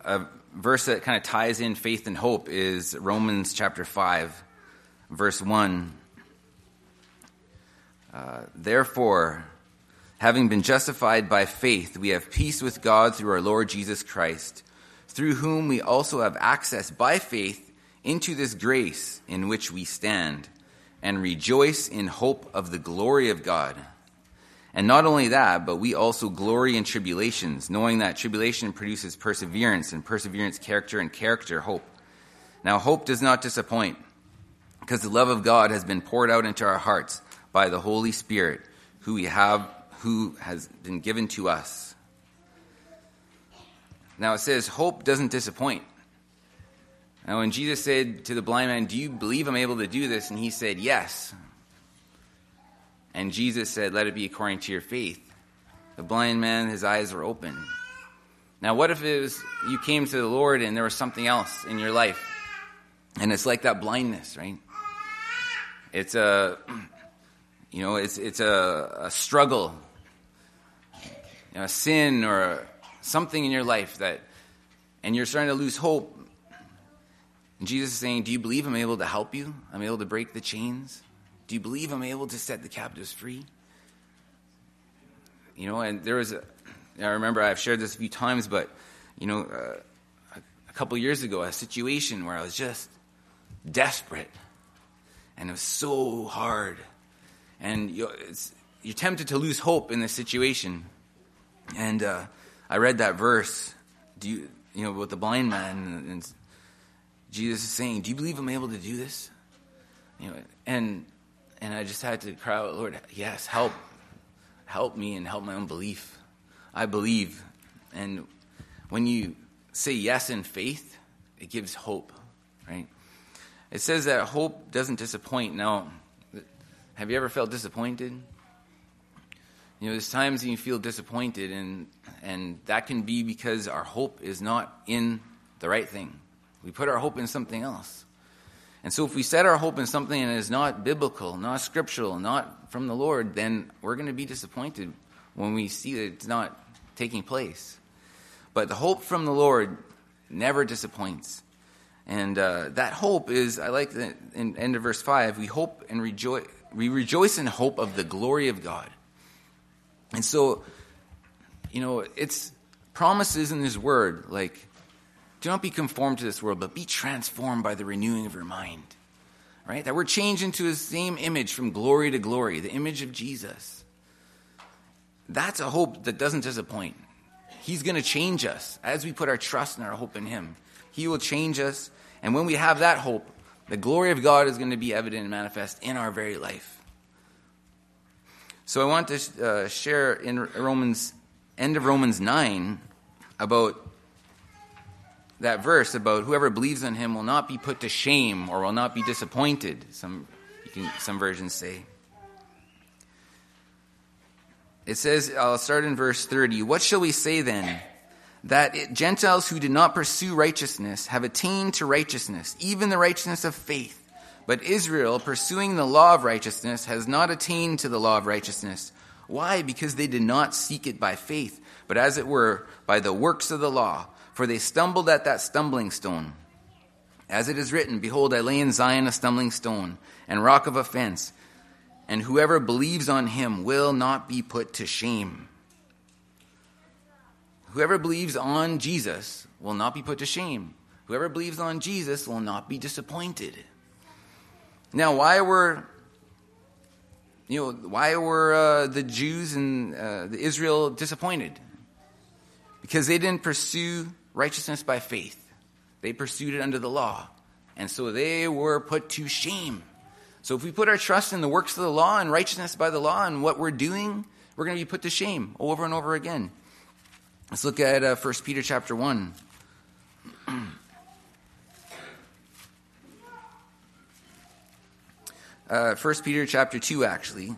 a verse that kind of ties in faith and hope is Romans chapter 5, verse 1. Therefore, having been justified by faith, we have peace with God through our Lord Jesus Christ, through whom we also have access by faith into this grace in which we stand, and rejoice in hope of the glory of God. And not only that, but we also glory in tribulations, knowing that tribulation produces perseverance, and perseverance character, and character hope. Now hope does not disappoint, because the love of God has been poured out into our hearts by the Holy Spirit, who has been given to us. Now it says hope doesn't disappoint. Now when Jesus said to the blind man, "Do you believe I'm able to do this?" and he said, "Yes." And Jesus said, "Let it be according to your faith." The blind man, his eyes were open. Now what if it was you came to the Lord and there was something else in your life? And it's like that blindness, right? It's a struggle, a sin or something in your life and you're starting to lose hope. And Jesus is saying, "Do you believe I'm able to help you? I'm able to break the chains? Do you believe I'm able to set the captives free?" And I remember I've shared this a few times, but, a couple years ago, a situation where I was just desperate, and it was so hard. And you're tempted to lose hope in this situation. And I read that verse, with the blind man, and Jesus is saying, "Do you believe I'm able to do this?" And I just had to cry out, "Lord, yes, help me and help my own belief. I believe." And when you say yes in faith, it gives hope, right? It says that hope doesn't disappoint. Now, have you ever felt disappointed? There's times when you feel disappointed, and that can be because our hope is not in the right thing. We put our hope in something else. And so if we set our hope in something that is not biblical, not scriptural, not from the Lord, then we're going to be disappointed when we see that it's not taking place. But the hope from the Lord never disappoints. And that hope is, I like that in end of verse 5, we hope and rejoice. We rejoice in hope of the glory of God. And so, it's promises in His Word, like, do not be conformed to this world, but be transformed by the renewing of your mind. Right? That we're changed into His same image from glory to glory, the image of Jesus. That's a hope that doesn't disappoint. He's going to change us as we put our trust and our hope in Him. He will change us. And when we have that hope, the glory of God is going to be evident and manifest in our very life. So I want to share in end of Romans 9 about that verse about whoever believes in Him will not be put to shame or will not be disappointed. Some versions say. It says, I'll start in verse 30. "What shall we say then? That Gentiles who did not pursue righteousness have attained to righteousness, even the righteousness of faith. But Israel, pursuing the law of righteousness, has not attained to the law of righteousness. Why? Because they did not seek it by faith, but as it were, by the works of the law. For they stumbled at that stumbling stone. As it is written, Behold, I lay in Zion a stumbling stone, and rock of offense, and whoever believes on Him will not be put to shame." Whoever believes on Jesus will not be put to shame. Whoever believes on Jesus will not be disappointed. Now, why were the Jews and the Israel disappointed? Because they didn't pursue righteousness by faith. They pursued it under the law. And so they were put to shame. So if we put our trust in the works of the law and righteousness by the law and what we're doing, we're going to be put to shame over and over again. Let's look at 1 Peter chapter 1. 1 Peter chapter 2, actually.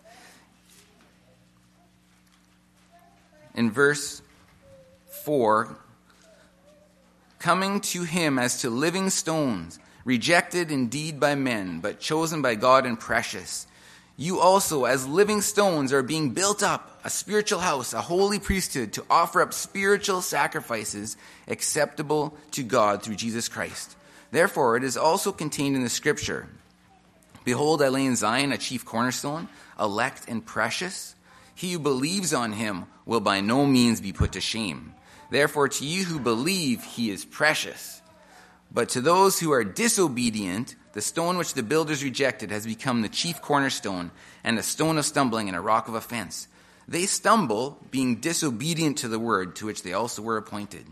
In verse 4, "Coming to Him as to living stones, rejected indeed by men, but chosen by God and precious. You also, as living stones, are being built up, a spiritual house, a holy priesthood, to offer up spiritual sacrifices acceptable to God through Jesus Christ. Therefore, it is also contained in the Scripture, Behold, I lay in Zion a chief cornerstone, elect and precious. He who believes on him will by no means be put to shame. Therefore, to you who believe, he is precious. But to those who are disobedient, the stone which the builders rejected has become the chief cornerstone, and a stone of stumbling and a rock of offense. They stumble, being disobedient to the word to which they also were appointed.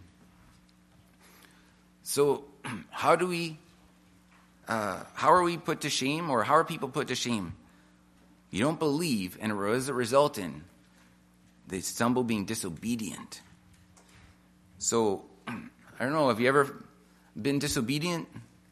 So, how are we put to shame, or how are people put to shame? You don't believe, and what does it result in? They stumble being disobedient. So, I don't know, have you ever been disobedient?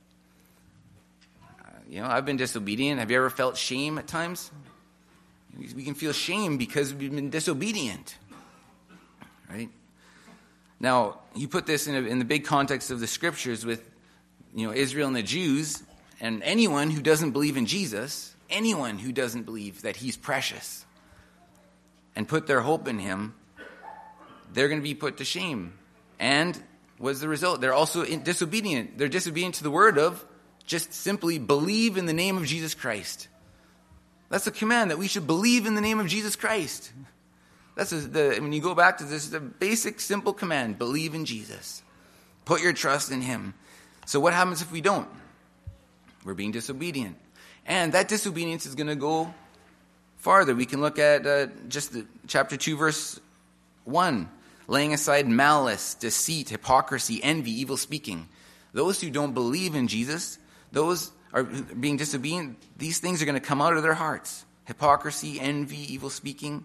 I've been disobedient. Have you ever felt shame at times? We can feel shame because we've been disobedient, right? Now, you put this in the big context of the Scriptures with, Israel and the Jews, and anyone who doesn't believe in Jesus, anyone who doesn't believe that he's precious and put their hope in him, they're going to be put to shame. And what's the result? They're also disobedient. They're disobedient to the word of just simply believe in the name of Jesus Christ. That's a command, that we should believe in the name of Jesus Christ. When you go back to this, the basic, simple command: believe in Jesus. Put your trust in him. So what happens if we don't? We're being disobedient. And that disobedience is going to go farther. We can look at chapter 2, verse 1. Laying aside malice, deceit, hypocrisy, envy, evil speaking. Those who don't believe in Jesus, those are being disobedient, these things are going to come out of their hearts. Hypocrisy, envy, evil speaking.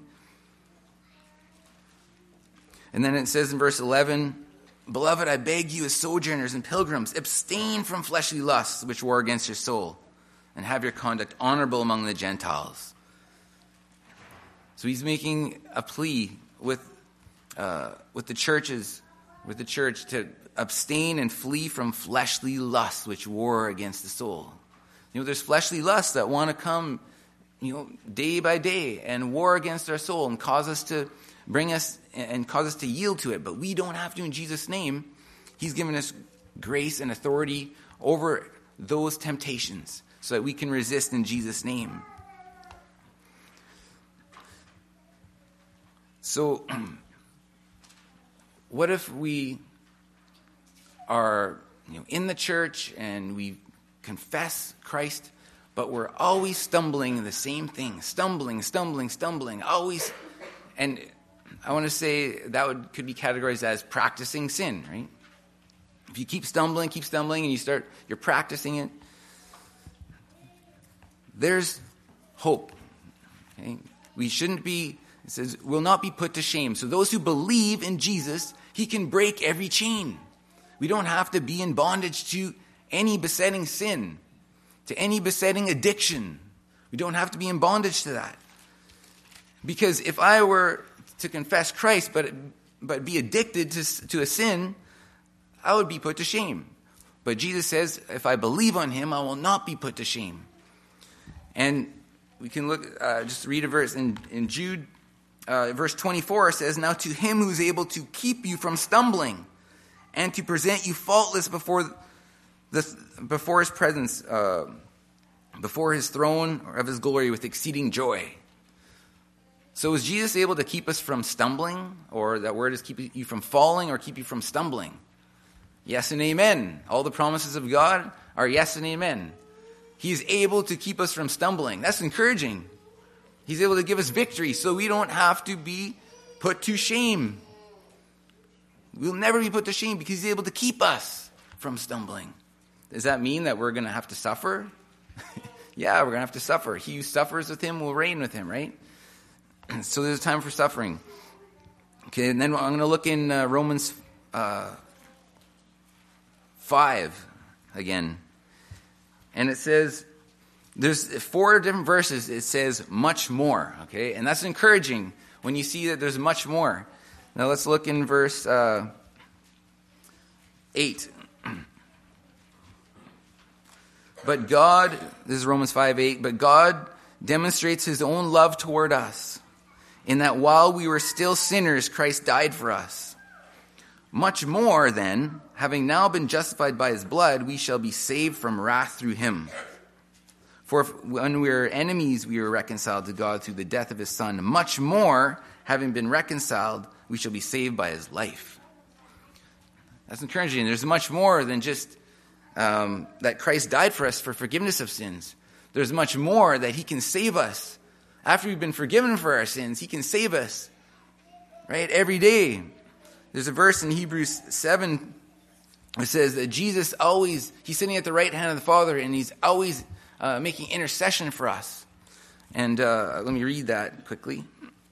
And then it says in verse 11, Beloved, I beg you as sojourners and pilgrims, abstain from fleshly lusts which war against your soul, and have your conduct honorable among the Gentiles. So he's making a plea with the church to abstain and flee from fleshly lusts which war against the soul. There's fleshly lusts that want to come, day by day and war against our soul and cause us to yield to it. But we don't have to in Jesus' name. He's given us grace and authority over those temptations so that we can resist in Jesus' name. So, what if we are in the church and we confess Christ, but we're always stumbling in the same thing, stumbling, always. And I want to say that could be categorized as practicing sin, right? If you keep stumbling, and you're practicing it, there's hope. Okay? We shouldn't be, it says, will not be put to shame. So those who believe in Jesus, he can break every chain. We don't have to be in bondage to any besetting sin, to any besetting addiction. We don't have to be in bondage to that. Because if I were to confess Christ but be addicted to a sin, I would be put to shame. But Jesus says, if I believe on him, I will not be put to shame. And we can look, just read a verse in Jude, verse 24 says, Now to him who is able to keep you from stumbling and to present you faultless before his presence, before his throne of his glory with exceeding joy. So is Jesus able to keep us from stumbling? Or that word is keep you from falling or keep you from stumbling? Yes and amen. All the promises of God are yes and amen. He's able to keep us from stumbling. That's encouraging. He's able to give us victory so we don't have to be put to shame. We'll never be put to shame because he's able to keep us from stumbling. Does that mean that we're going to have to suffer? Yeah, we're going to have to suffer. He who suffers with him will reign with him, right? So there's a time for suffering. Okay, and then I'm going to look in Romans 5 again. And it says, there's 4 different verses, it says much more, okay? And that's encouraging when you see that there's much more. Now let's look in verse 8. But God, this is Romans 5:8, but God demonstrates his own love toward us, in that while we were still sinners, Christ died for us. Much more, then, having now been justified by his blood, we shall be saved from wrath through him. For if when we were enemies, we were reconciled to God through the death of his Son, much more, having been reconciled, we shall be saved by his life. That's encouraging. There's much more than just that Christ died for us for forgiveness of sins. There's much more that he can save us. After we've been forgiven for our sins, he can save us, right, every day. There's a verse in Hebrews 7 that says that Jesus always, he's sitting at the right hand of the Father, and he's always making intercession for us. And let me read that quickly.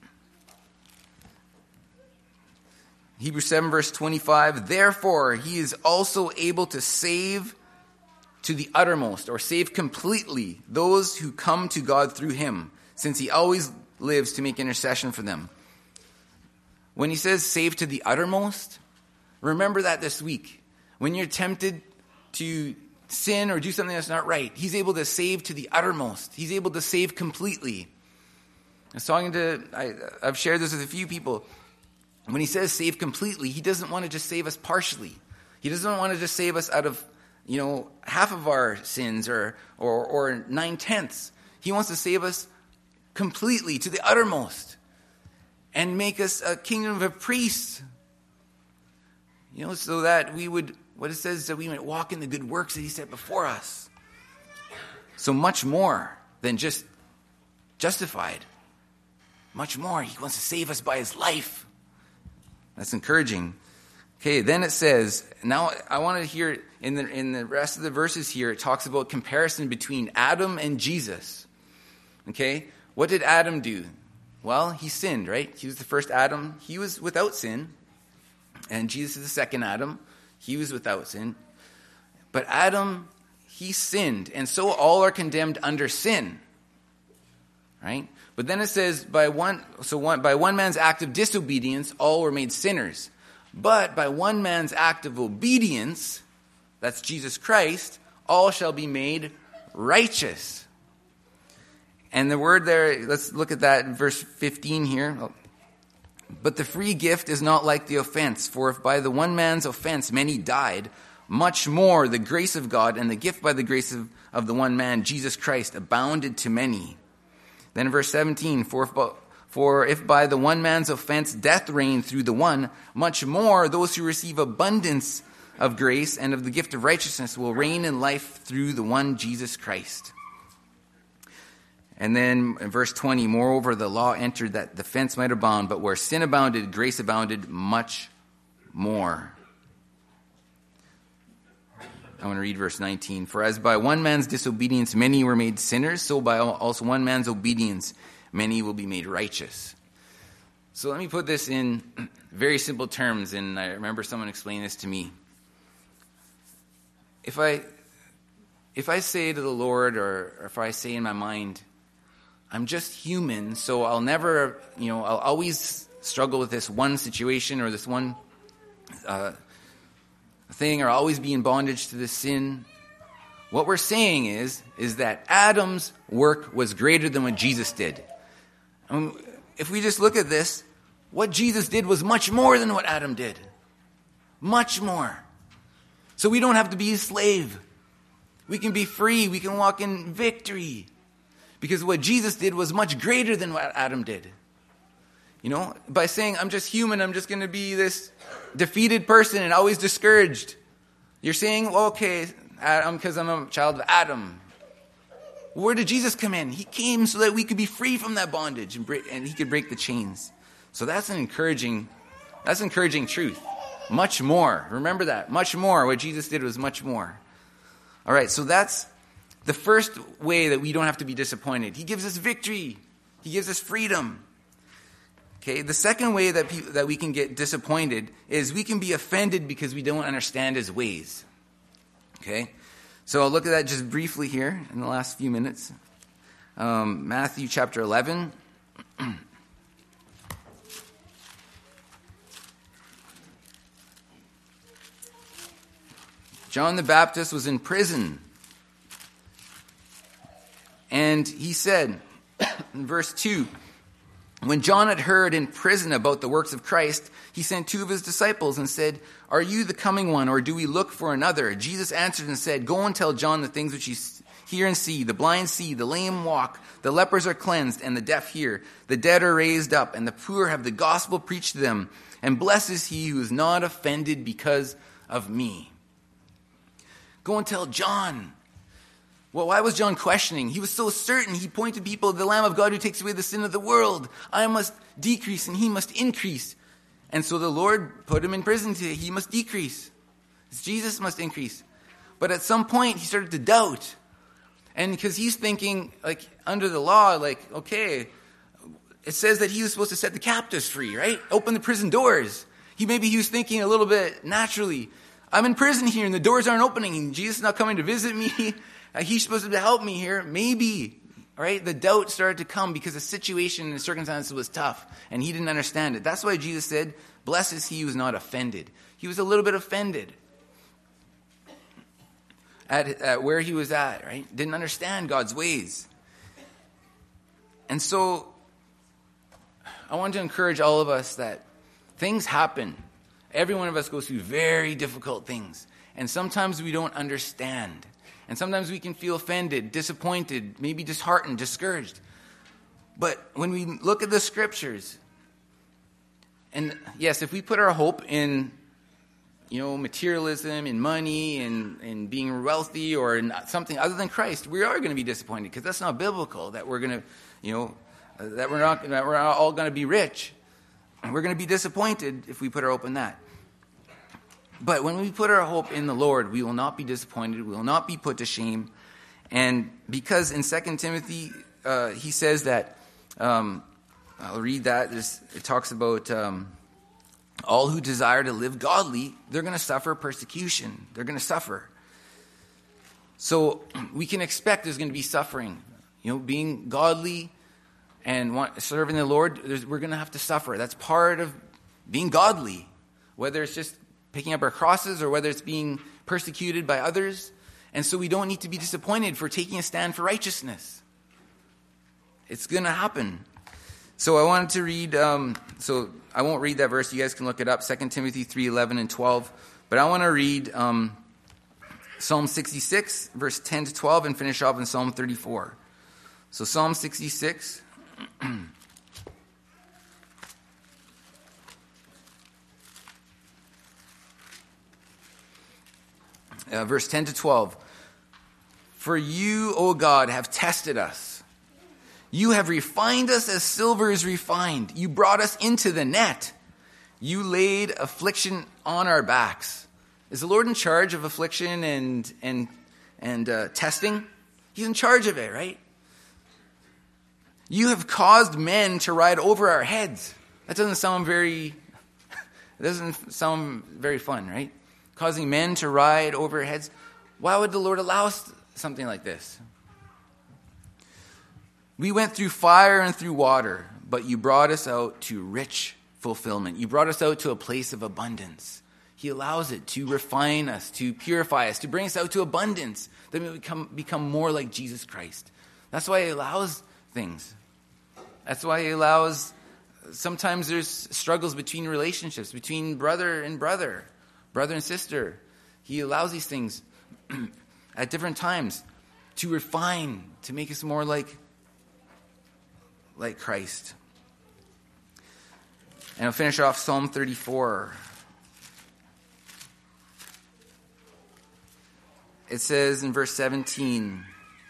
Hebrews 7 verse 25, therefore he is also able to save to the uttermost, or save completely, those who come to God through him, since he always lives to make intercession for them. When he says save to the uttermost, remember that this week. When you're tempted to sin or do something that's not right, he's able to save to the uttermost. He's able to save completely. I've shared this with a few people. When he says save completely, he doesn't want to just save us partially. He doesn't want to just save us out of, half of our sins or 9/10. He wants to save us completely to the uttermost and make us a kingdom of priests. So that we would, what it says, that we might walk in the good works that he set before us. So much more than just justified. Much more. He wants to save us by his life. That's encouraging. Okay, then it says, now I want to hear in the rest of the verses here, it talks about comparison between Adam and Jesus. Okay, what did Adam do? Well, he sinned, right? He was the first Adam. He was without sin. And Jesus is the second Adam. He was without sin. But Adam, he sinned. And so all are condemned under sin. Right? But then it says, by one man's act of disobedience, all were made sinners. But by one man's act of obedience, that's Jesus Christ, all shall be made righteous. And the word there, let's look at that in verse 15 here. But the free gift is not like the offense, for if by the one man's offense many died, much more the grace of God and the gift by the grace of the one man, Jesus Christ, abounded to many. Then in verse 17, for if by the one man's offense death reigned through the one, much more those who receive abundance of grace and of the gift of righteousness will reign in life through the one Jesus Christ. And then in verse 20, moreover, the law entered that the offense might abound, but where sin abounded, grace abounded much more. I want to read verse 19. For as by one man's disobedience many were made sinners, so by also one man's obedience many will be made righteous. So let me put this in very simple terms, and I remember someone explaining this to me. If I say to the Lord, or if I say in my mind, I'm just human, so I'll never, I'll always struggle with this one situation or this one thing, or always be in bondage to this sin. What we're saying is that Adam's work was greater than what Jesus did. If we just look at this, what Jesus did was much more than what Adam did. Much more. So we don't have to be a slave. We can be free. We can walk in victory. Because what Jesus did was much greater than what Adam did. By saying, I'm just human, I'm just going to be this defeated person and always discouraged. You're saying, well, okay, Adam, because I'm a child of Adam. Where did Jesus come in? He came so that we could be free from that bondage and he could break the chains. So that's encouraging truth. Much more. Remember that. Much more. What Jesus did was much more. All right, so that's the first way that we don't have to be disappointed. He gives us victory. He gives us freedom. Okay, the second way that we can get disappointed is we can be offended because we don't understand his ways. Okay, so I'll look at that just briefly here in the last few minutes. Matthew chapter 11. John the Baptist was in prison. And he said, In verse 2, when John had heard in prison about the works of Christ, he sent 2 of his disciples and said, "Are you the coming one, or do we look for another?" Jesus answered and said, "Go and tell John the things which you hear and see. The blind see, the lame walk, the lepers are cleansed, and the deaf hear. The dead are raised up, and the poor have the gospel preached to them. And blessed is he who is not offended because of me." Go and tell John. Well, why was John questioning? He was so certain. He pointed people to the Lamb of God who takes away the sin of the world. I must decrease and he must increase. And so the Lord put him in prison today. He must decrease. Jesus must increase. But at some point, he started to doubt. And because he's thinking, like, under the law, like, okay, it says that he was supposed to set the captives free, right? Open the prison doors. Maybe he was thinking a little bit naturally. I'm in prison here and the doors aren't opening and Jesus is not coming to visit me. He's supposed to help me here. Maybe, right? The doubt started to come because the situation and the circumstances was tough and he didn't understand it. That's why Jesus said, "Blessed is he who is not offended." He was a little bit offended at where he was at, right? Didn't understand God's ways. And so I want to encourage all of us that things happen. Every one of us goes through very difficult things. And sometimes we don't understand. And sometimes we can feel offended, disappointed, maybe disheartened, discouraged. But when we look at the scriptures, and yes, if we put our hope in, materialism, in money, in being wealthy, or in something other than Christ, we are going to be disappointed because that's not biblical. That we're going to, that we're all going to be rich. We're going to be disappointed if we put our hope in that. But when we put our hope in the Lord, we will not be disappointed. We will not be put to shame. And because in 2 Timothy, he says that, I'll read that. It talks about all who desire to live godly, they're going to suffer persecution. They're going to suffer. So we can expect there's going to be suffering. Being godly and serving the Lord, we're going to have to suffer. That's part of being godly, whether it's just picking up our crosses or whether it's being persecuted by others. And so we don't need to be disappointed for taking a stand for righteousness. It's going to happen. So I wanted to read, so I won't read that verse. You guys can look it up, 2 Timothy 3:11 and 12. But I want to read Psalm 66, verse 10 to 12, and finish off in Psalm 34. So Psalm 66. Verse 10 to 12. For you, O God, have tested us. You have refined us as silver is refined. You brought us into the net. You laid affliction on our backs. Is the Lord in charge of affliction and testing? He's in charge of it, right? You have caused men to ride over our heads. That doesn't sound very fun, right? Causing men to ride over our heads. Why would the Lord allow something like this? We went through fire and through water, but you brought us out to rich fulfillment. You brought us out to a place of abundance. He allows it to refine us, to purify us, to bring us out to abundance, that we become more like Jesus Christ. That's why he allows things. That's why he allows, sometimes there's struggles between relationships, between brother and brother, brother and sister. He allows these things at different times to refine, to make us more like Christ. And I'll finish off Psalm 34. It says in verse 17,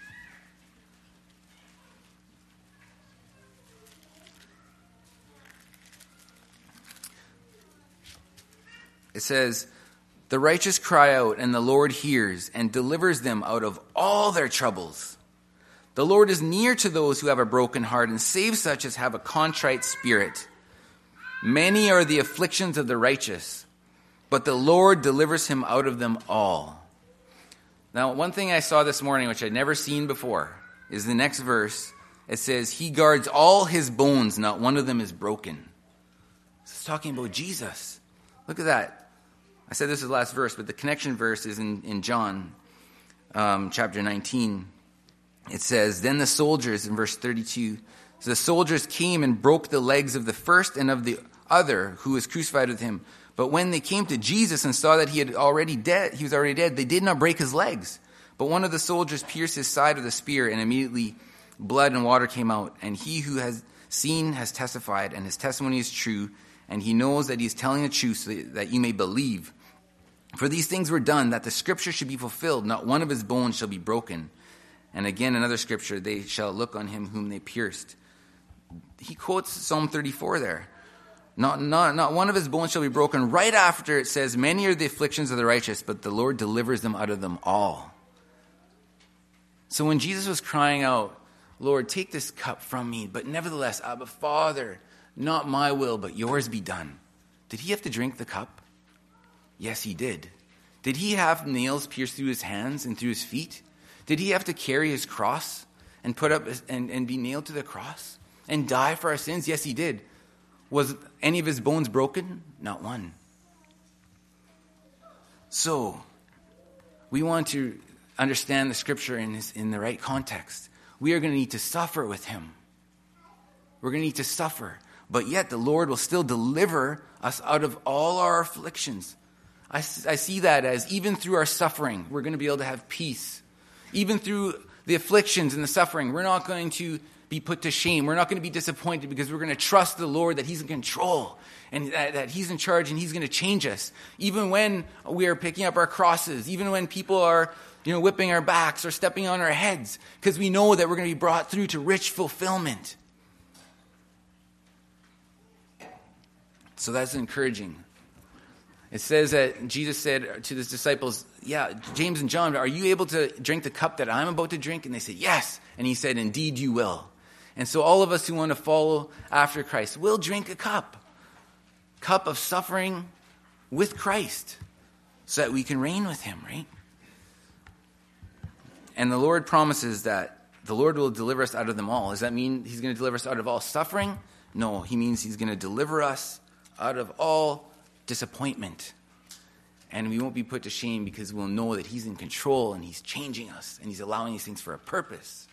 it says, the righteous cry out, and the Lord hears and delivers them out of all their troubles. The Lord is near to those who have a broken heart and saves such as have a contrite spirit. Many are the afflictions of the righteous, but the Lord delivers him out of them all. Now, one thing I saw this morning, which I'd never seen before, is the next verse. It says, he guards all his bones, not one of them is broken. It's talking about Jesus. Look at that. I said this is the last verse, but the connection verse is in John chapter 19. It says, then the soldiers, in verse 32, So the soldiers came and broke the legs of the first and of the other who was crucified with him. But when they came to Jesus and saw that he was already dead, they did not break his legs. But one of the soldiers pierced his side with a spear, and immediately blood and water came out. And he who has seen has testified, and his testimony is true, and he knows that he is telling the truth so that you may believe. For these things were done, that the scripture should be fulfilled. Not one of his bones shall be broken. And again, another scripture, they shall look on him whom they pierced. He quotes Psalm 34 there. Not one of his bones shall be broken. Right after it says, many are the afflictions of the righteous, but the Lord delivers them out of them all. So when Jesus was crying out, Lord, take this cup from me, but nevertheless, Abba, Father, not my will, but yours be done. Did he have to drink the cup? Yes, he did. Did he have nails pierced through his hands and through his feet? Did he have to carry his cross and put up and be nailed to the cross and die for our sins? Yes, he did. Was any of his bones broken? Not one. So, we want to understand the scripture in the right context. We are going to need to suffer with him. We're going to need to suffer. But yet the Lord will still deliver us out of all our afflictions. I see that as even through our suffering, we're going to be able to have peace. Even through the afflictions and the suffering, we're not going to be put to shame. We're not going to be disappointed because we're going to trust the Lord that he's in control and that he's in charge and he's going to change us. Even when we are picking up our crosses, even when people are whipping our backs or stepping on our heads, because we know that we're going to be brought through to rich fulfillment. So that's encouraging. It says that Jesus said to his disciples, James and John, are you able to drink the cup that I'm about to drink? And they said, yes. And he said, indeed you will. And so all of us who want to follow after Christ will drink a cup of suffering with Christ so that we can reign with him, right? And the Lord promises that the Lord will deliver us out of them all. Does that mean he's going to deliver us out of all suffering? No, he means he's going to deliver us out of all disappointment. And we won't be put to shame because we'll know that he's in control and he's changing us and he's allowing these things for a purpose.